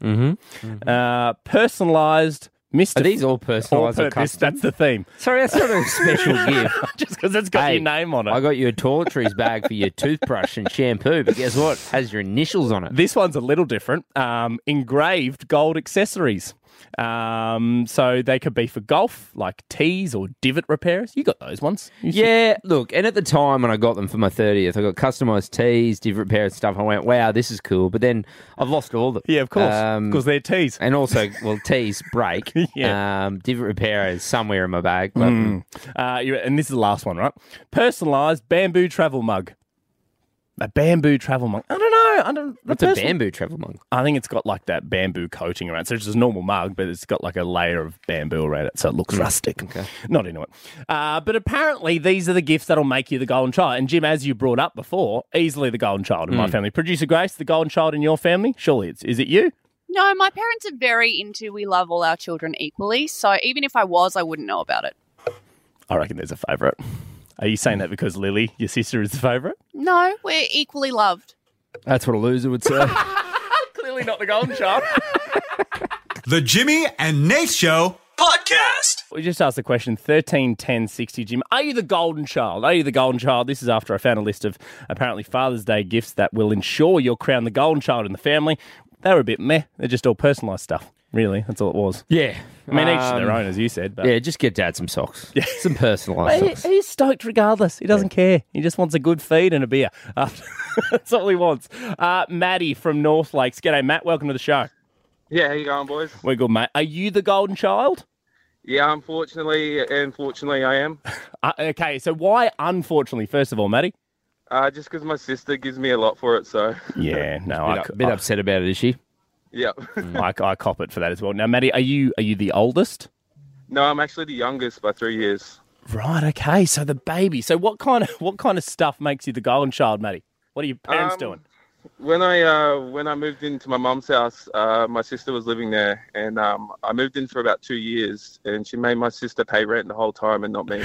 Personalised Mr. Are these all personalised or custom? That's the theme. Sorry, that's not a special gift. Just because it's got your name on it. I got you a toiletries bag for your toothbrush and shampoo, but guess what? It has your initials on it. This one's a little different. Engraved gold accessories. So they could be for golf, like tees or divot repairs. You got those ones. Yeah, look, and at the time when I got them for my 30th, I got customised tees, divot repair and stuff. I went, wow, this is cool. But then I've lost all of them. Yeah, of course, because they're tees. And also, well, tees break. Divot repair is somewhere in my bag. But, and this is the last one, right? Personalised bamboo travel mug. A bamboo travel mug. I don't know. What's a bamboo travel mug? I think it's got like that bamboo coating around. So it's just a normal mug, but it's got like a layer of bamboo around it, so it looks rustic. Okay. Not into it. But apparently these are the gifts that'll make you the golden child. And Jim, as you brought up before, easily the golden child in my family. Producer Grace, the golden child in your family? Surely is it you? No, my parents are very into we love all our children equally. So even if I was, I wouldn't know about it. I reckon there's a favourite. Are you saying that because Lily, your sister, is the favourite? No, we're equally loved. That's what a loser would say. Clearly not the golden child. The Jimmy and Nate Show podcast. We just asked the question, 13, 10, 60, Jim. Are you the golden child? Are you the golden child? This is after I found a list of apparently Father's Day gifts that will ensure you're crowned the golden child in the family. They were a bit meh. They're just all personalised stuff. Really, that's all it was. Yeah. I mean, each to their own, as you said. But Yeah, just get Dad some socks. Some personalised socks. He's stoked regardless. He doesn't care. He just wants a good feed and a beer. That's all he wants. Maddie from North Lakes. G'day, Matt. Welcome to the show. Yeah, how you going, boys? We're good, mate. Are you the golden child? Yeah, unfortunately I am. Okay, so why unfortunately, first of all, Maddie? Just because my sister gives me a lot for it, so... Yeah, no, A bit upset about it, is she? Yep. I cop it for that as well. Now, Maddie, are you the oldest? No, I'm actually the youngest by 3 years. Right, okay, so the baby. So what kind of stuff makes you the golden child, Maddie? What are your parents doing? When I moved into my mum's house, my sister was living there, and I moved in for about 2 years, and she made my sister pay rent the whole time and not me.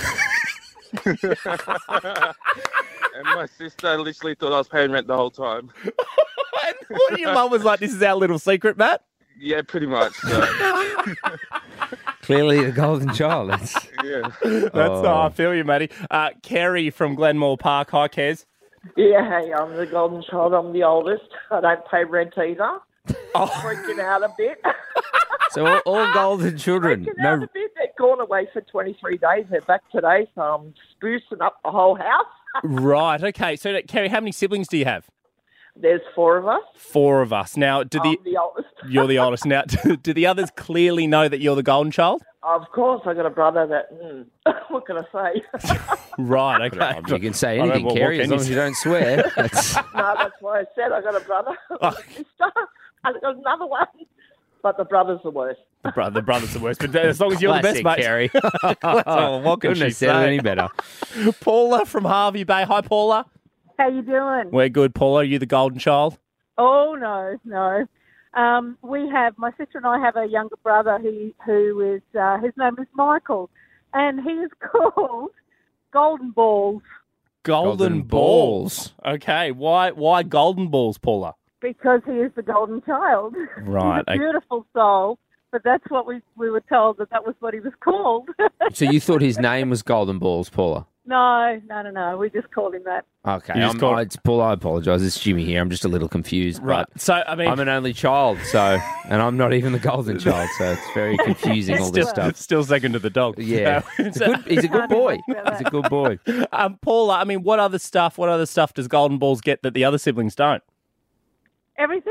And my sister literally thought I was paying rent the whole time. What your mum was like, this is our little secret, Matt? Yeah, pretty much. So. Clearly the golden child. Yeah. I feel you, Maddie. Kerry from Glenmore Park. Hi, Kez. Yeah, hey, I'm the golden child. I'm the oldest. I don't pay rent either. Freaking out a bit. So all golden children. Freaking out a bit. They've gone away for 23 days. They're back today, so I'm sprucing up the whole house. Right, okay. So, Kerry, how many siblings do you have? There's 4 of us. 4 of us. Now, I'm the oldest. You're the oldest. Now, do the others clearly know that you're the golden child? Of course, I got a brother that. What can I say? Right. Okay. You can say anything, Kerry, as long as you don't swear. No, that's why I said I got a brother. A sister. I got another one. But the brother's the worst. The brother's the worst. But as long as you're the best, mate. Kerry. What can Couldn't she have said it say? any better. Paula from Harvey Bay. Hi, Paula. How you doing? We're good, Paula. Are you the golden child? Oh, no. We have, my sister and I have a younger brother who is, his name is Michael, and he is called Golden Balls. Golden balls. Okay. Why golden balls, Paula? Because he is the golden child. Right. He's a beautiful soul, but that's what we were told that was what he was called. So you thought his name was Golden Balls, Paula? No. We just called him that. Okay, You just called- it's Paul. I apologise. It's Jimmy here. I'm just a little confused. Right. But So, I mean... I'm an only child, and I'm not even the golden child, so it's very confusing, all this stuff. Still second to the dog. Yeah. He's a good boy. He's a good boy. Paula, I mean, what other stuff does Golden Balls get that the other siblings don't? Everything?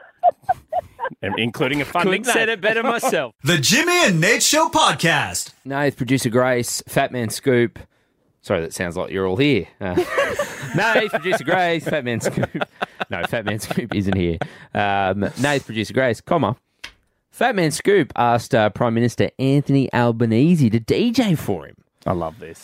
Including a fun Couldn't nickname. said it better myself. The Jimmy and Nate Show podcast. Nath, producer Grace, Fat Man Scoop. Sorry, that sounds like you're all here. Nath, producer Grace, Fat Man Scoop. No, Fat Man Scoop isn't here. Nath, producer Grace, comma. Fat Man Scoop asked Prime Minister Anthony Albanese to DJ for him. I love this.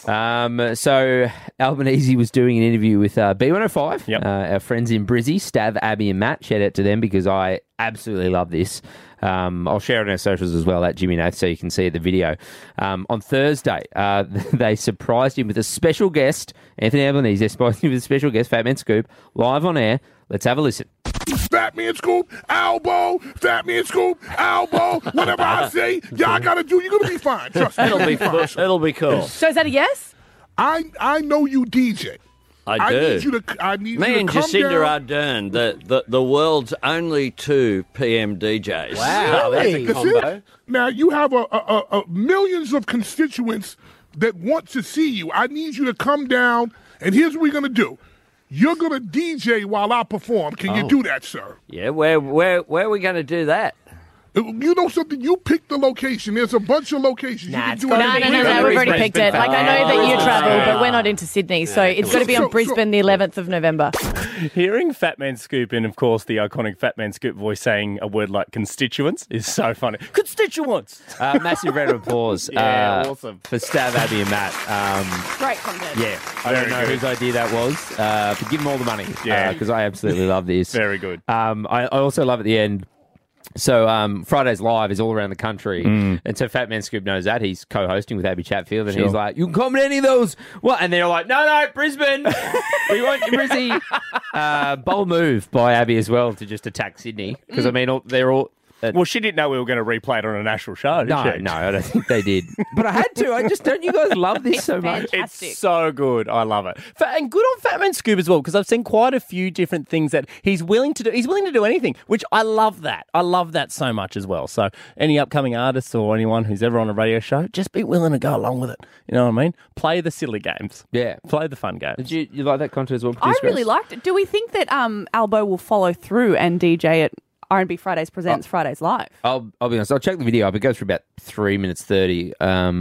So Albanese was doing an interview with B105, our friends in Brizzy, Stav, Abby and Matt. Shout out to them because I absolutely love this. I'll share it on our socials as well at Jimmy Nath so you can see the video. On Thursday, they surprised him with a special guest, Anthony Albanese. They surprised him with a special guest, Fat Man Scoop, live on air. Let's have a listen. Fat Man Scoop, elbow, Fat Man Scoop, elbow. Whatever I say, y'all gotta do. You're gonna be fine. Trust me. It'll be fine. cool. It'll be cool. So is that a yes? I know you DJ. I do. Need you to. I need Me you to and come Jacinda down. Ardern, the world's only 2 PM DJs. Wow, that's a combo. Now you have a millions of constituents that want to see you. I need you to come down, and here's what we're gonna do. You're gonna DJ while I perform. Can you do that, sir? Yeah, where are we going to do that? You know something? You pick the location. There's a bunch of locations. Nah, you it's can do it. gotta be No, we've already picked it. Like, I know that you travel, but we're not into Sydney, so it's got to be on So- Brisbane the 11th of November. Hearing Fat Man Scoop and, of course, the iconic Fat Man Scoop voice saying a word like constituents is so funny. Constituents! Massive round of applause Yeah, awesome. for Stav, Abby and Matt. Great content. Yeah, I don't know whose idea that was, but give them all the money. Yeah. Because I absolutely love this. Very good. I also love at the end. So Fridays Live is all around the country, and so Fat Man Scoop knows that. He's co-hosting with Abby Chatfield, and Sure. he's like, "You can come to any of those." What? And they're like, "No, Brisbane. We want you, Brizzy." Bold move by Abby as well to just attack Sydney because I mean they're all. Well, she didn't know we were going to replay it on a national show, did she? No, I don't think they did. But I had to. Don't you guys love this so much? It's so good. I love it. And good on Fat Man Scoop as well, because I've seen quite a few different things that he's willing to do. He's willing to do anything, which I love that. I love that so much as well. So any upcoming artists or anyone who's ever on a radio show, just be willing to go along with it. You know what I mean? Play the silly games. Yeah. Play the fun games. Did you like that content as well? I really liked it. Do we think that Albo will follow through and DJ at R&B Fridays Presents Fridays Live? I'll be honest. I'll check the video up. It goes for about 3 minutes 30.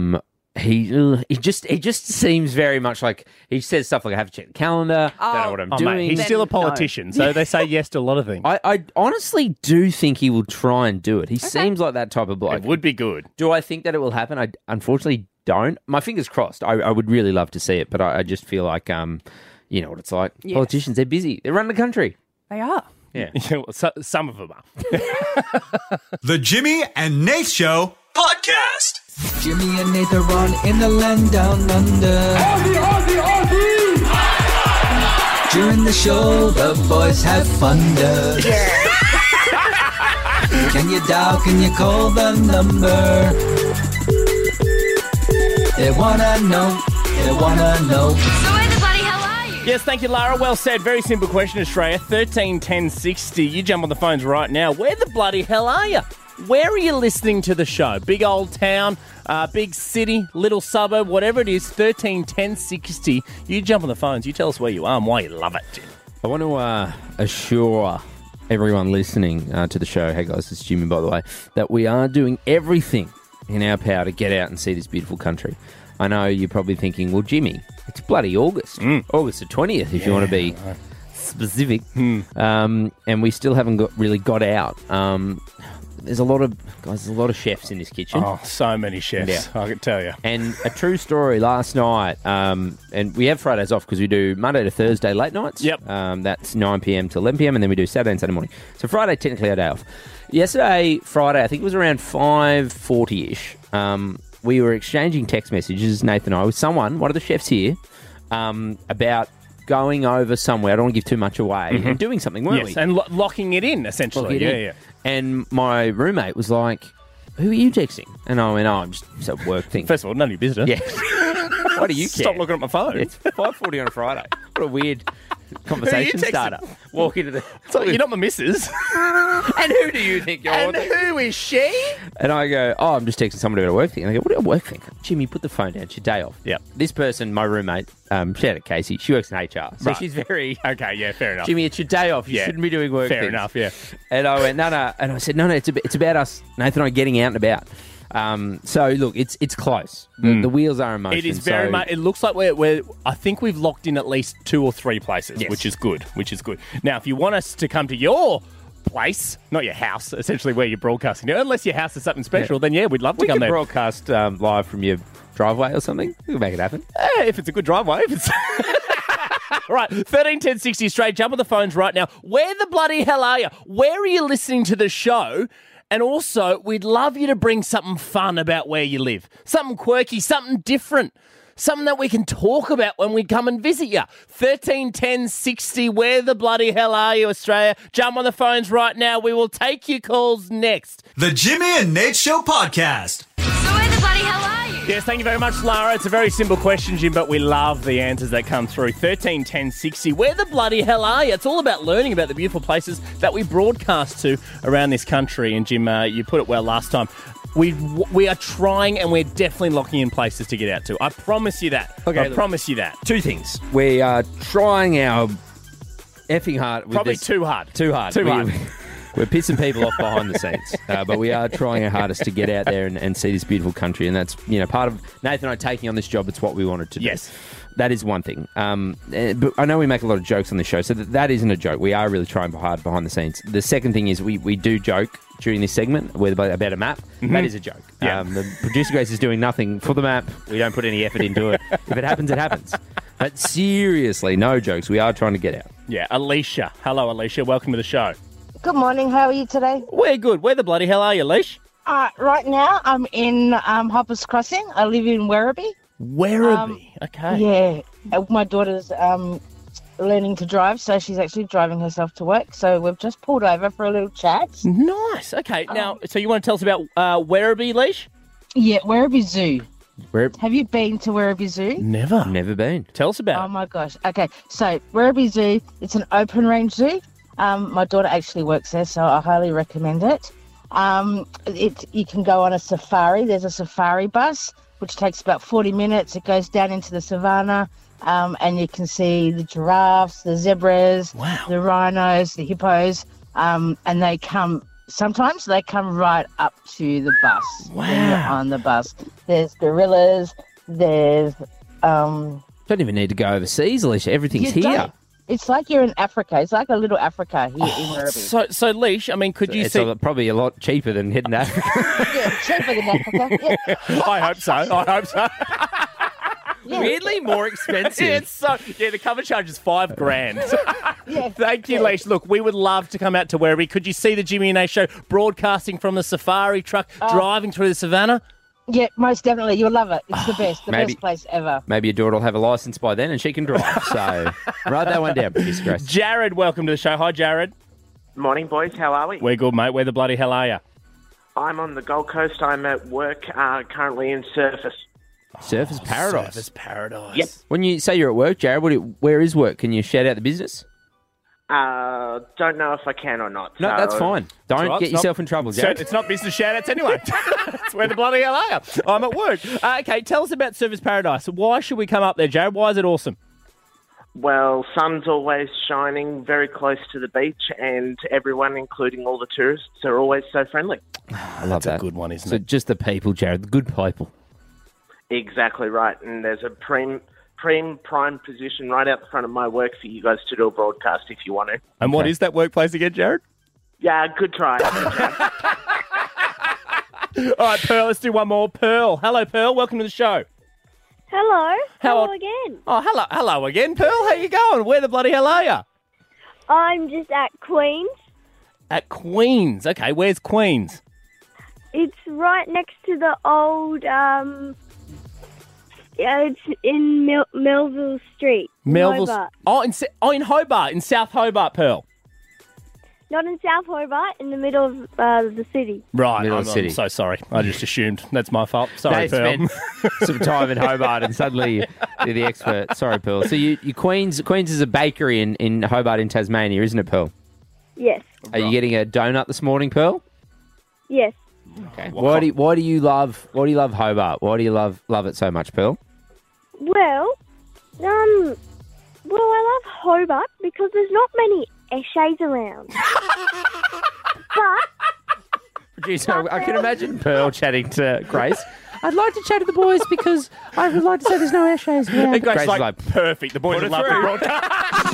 He just seems very much like he says stuff like I have to check the calendar. Don't know what I'm doing. Mate, he's still a politician, so they say yes to a lot of things. I honestly do think he will try and do it. He seems like that type of bloke. It would be good. Do I think that it will happen? I unfortunately don't. My fingers crossed. I would really love to see it, but I just feel like you know what it's like. Yes. Politicians, they're busy. They run the country. They are. Yeah. Some of them are. The Jimmy and Nate Show podcast. Jimmy and Nate are on in the land down under. During the show, the boys have thunder. Can you dial, can you call the number? They wanna know, they wanna know. So where the bloody hell are you? Yes, thank you, Lara. Well said. Very simple question, Australia. 13 10 60. You jump on the phones right now. Where the bloody hell are you? Where are you listening to the show? Big old town, big city, little suburb, whatever it is, 13 10 60. You jump on the phones. You tell us where you are and why you love it, Jim. I want to assure everyone listening to the show, hey guys, it's Jimmy, by the way, that we are doing everything in our power to get out and see this beautiful country. I know you're probably thinking, well, Jimmy, it's bloody August. August the 20th, if you want to be specific. And we still haven't really got out. There's a lot of chefs in this kitchen. Oh, so many chefs, I can tell you. And a true story, last night, and we have Fridays off because we do Monday to Thursday late nights. Yep. That's 9 p.m. to 11 p.m. and then we do Saturday and Sunday morning. So Friday, technically our day off. Yesterday, Friday, I think it was around 5:40-ish, we were exchanging text messages, Nathan and I, with someone, one of the chefs here, about going over somewhere, I don't want to give too much away, and doing something, weren't we? Yes, and locking it in, essentially. Locking it in. Yeah. And my roommate was like, who are you texting? And I went, I'm just a work thing. First of all, none of your business. Yeah. Why do you care? Stop looking at my phone. It's 5:40 on a Friday. What a weird conversation Who are you starter. Walk into the... So you're not my missus. And who do you think you're? And who is she? And I go, I'm just texting somebody about a work thing. And they go, what do you work thing? Jimmy, put the phone down. It's your day off. Yep. This person, my roommate, shout out Casey, she works in HR. So Right. she's very... Okay, yeah, fair enough. Jimmy, it's your day off. You shouldn't be doing work Fair things. enough, yeah. And I went, no. And I said, no, it's about us, Nathan and I, getting out and about. So, look, it's close. The wheels are in motion. It is very much. It looks like we're. I think we've locked in at least 2 or 3 places, Yes. which is good. Now, if you want us to come to your place, not your house, essentially where you're broadcasting, unless your house is something special, then we'd love to We come can there. broadcast live from your driveway or something. We can make it happen. If it's a good driveway. If it's Right, 13 10 60 straight. Jump on the phones right now. Where the bloody hell are you? Where are you listening to the show? And also, we'd love you to bring something fun about where you live. Something quirky, something different. Something that we can talk about when we come and visit you. 13 10 60. Where the bloody hell are you, Australia? Jump on the phones right now. We will take your calls next. The Jimmy and Nate Show podcast. So where the bloody hell are you? Yes, thank you very much, Lara. It's a very simple question, Jim, but we love the answers that come through. 13 10 60. Where the bloody hell are you? It's all about learning about the beautiful places that we broadcast to around this country. And, Jim, you put it well last time. We are trying and we're definitely locking in places to get out to. I promise you that. Okay, I look. promise you that. 2 things. We are trying our effing hard. With Probably this. too hard. Too hard. Too hard. We're pissing people off behind the scenes, but we are trying our hardest to get out there and see this beautiful country, and that's part of Nathan and I taking on this job. It's what we wanted to do. Yes. That is one thing. But I know we make a lot of jokes on the show, so that isn't a joke. We are really trying hard behind the scenes. The second thing is we do joke during this segment about a map. Mm-hmm. That is a joke. Yeah. The producer Grace is doing nothing for the map. We don't put any effort into it. If it happens, it happens. But seriously, no jokes. We are trying to get out. Yeah, Alicia. Hello, Alicia. Welcome to the show. Good morning. How are you today? We're good. Where the bloody hell are you, Alicia? Right now, I'm in Hoppers Crossing. I live in Werribee. Werribee. Okay. Yeah. My daughter's learning to drive, so she's actually driving herself to work. So we've just pulled over for a little chat. Nice. Okay. Now, so you want to tell us about Werribee, Leash? Yeah, Werribee Zoo. Where? Have you been to Werribee Zoo? Never been. Tell us about Oh, my gosh. Okay, so Werribee Zoo, it's an open range zoo. My daughter actually works there, so I highly recommend it. You can go on a safari. There's a safari bus, which takes about 40 minutes. It goes down into the savannah, and you can see the giraffes, the zebras, the rhinos, the hippos, and sometimes they come right up to the bus. When you're on the bus. There's gorillas, there's... Don't even need to go overseas, Alicia. Everything's You here. don't. It's like you're in Africa. It's like a little Africa here in Werribee. So Leash, I mean, could you It's see... probably a lot cheaper than heading to Africa. Yeah, cheaper than Africa. Yeah. I hope so. Weirdly more expensive. It's so... Yeah, the cover charge is $5,000. Yeah. Thank you, Leash. Look, we would love to come out to Werribee. Could you see the Jimmy and Nate show broadcasting from the safari truck, driving through the savannah? Yeah, most definitely. You'll love it. It's the best. The maybe- best place ever. Maybe your daughter will have a licence by then and she can drive. So write that one down, producer Grace. Jared, welcome to the show. Hi, Jared. Morning, boys. How are we? We're good, mate. Where the bloody hell are you? I'm on the Gold Coast. I'm at work currently in Surface. Surface Paradise. Surface Paradise. Yep. When you say you're at work, Jared, where is work? Can you shout out the business? Don't know if I can or not. No, so- that's fine. Don't It's get not- yourself in trouble, So Jared. it's not business shout-outs anyway. It's where the bloody hell are you? I'm at work. Okay, tell us about Surface Paradise. Why should we come up there, Jared? Why is it awesome? Well, sun's always shining very close to the beach, and everyone, including all the tourists, are always so friendly. I love that. a good one, isn't so it? just the people, Jared, the good people. Exactly right. And there's a prime position right out the front of my work for you guys to do a broadcast if you want to. And what is that workplace again, Jared? Yeah, good try. All right, Pearl, let's do one more. Pearl. Hello, Pearl. Welcome to the show. Hello. How- Hello again. Oh, hello again, Pearl. How you going? Where the bloody hell are you? I'm just at Queen's. At Queen's. Okay, where's Queen's? It's right next to the old, it's in Melville Street. Melville's. Hobart. In Hobart, in South Hobart, Pearl. Not in South Hobart, in the middle of the city. Right, Middle I'm, of the city. I'm so sorry. I just assumed. That's my fault. Sorry, They Pearl. spent some time in Hobart and suddenly you're the expert. Sorry, Pearl. So you Queens is a bakery in Hobart in Tasmania, isn't it, Pearl? Yes. Are you getting a donut this morning, Pearl? Yes. Okay. Why do you love Hobart? Why do you love it so much, Pearl? Well, I love Hobart because there's not many Eshays around. Producer, I can imagine Pearl chatting to Grace. I'd like to chat to the boys because I would like to say there's no Eshays around. And Grace is is like, perfect. The boys would love the broadcast.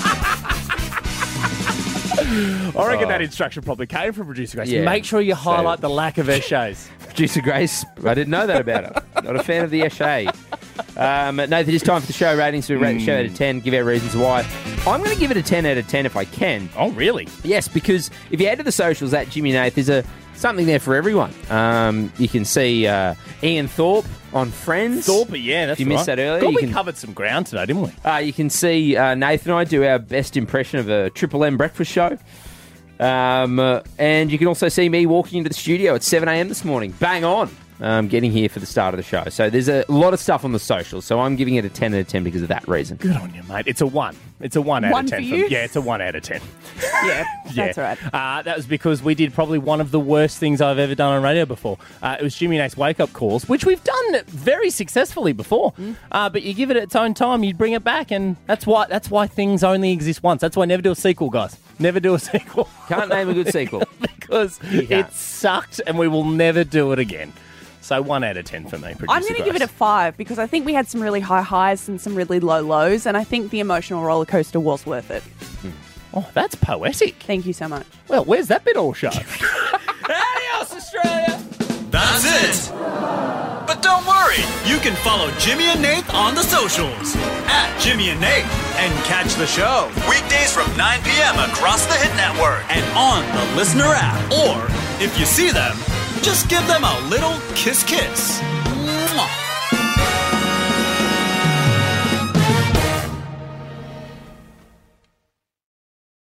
I reckon that instruction probably came from Producer Grace. Yeah. Make sure you highlight the lack of Eshays. Producer Grace, I didn't know that about her. Not a fan of the Eshay. Nathan, it's time for the show ratings. We rate the show out of 10, give our reasons why. I'm going to give it a 10 out of 10 if I can. Oh, really? Yes, because if you head to the socials at Jimmy Nath, there's something there for everyone. You can see Ian Thorpe on Friends. Thorpe, yeah, that's If you missed right. that earlier, God, you we can covered some ground today, didn't we? You can see Nathan and I do our best impression of a Triple M breakfast show. And you can also see me walking into the studio at 7 a.m. this morning. Bang on. Getting here for the start of the show. So there's a lot of stuff on the socials. So I'm giving it a 10 out of 10 because of that reason. Good on you, mate. It's a 1. It's a 1 out One of 10. for you? Yeah, it's a 1 out of 10. Yeah, that's right. That was because we did probably one of the worst things I've ever done on radio before. It was Jimmy Nate's wake-up calls, which we've done very successfully before. But you give it its own time, you bring it back, and that's why things only exist once. That's why I never do a sequel, guys. Never do a sequel. Can't name a good sequel. Because it sucked, and we will never do it again. So 1 out of 10 for me, Producer I'm going to give it a 5 because I think we had some really high highs and some really low lows, and I think the emotional roller coaster was worth it. Oh, that's poetic. Thank you so much. Well, where's that bit all show? Adios, Australia! That's it. But don't worry, you can follow Jimmy and Nate on the socials at Jimmy and Nate and catch the show weekdays from 9 p.m. across the Hit Network and on the Listener app. Or if you see them, just give them a little kiss. Mwah.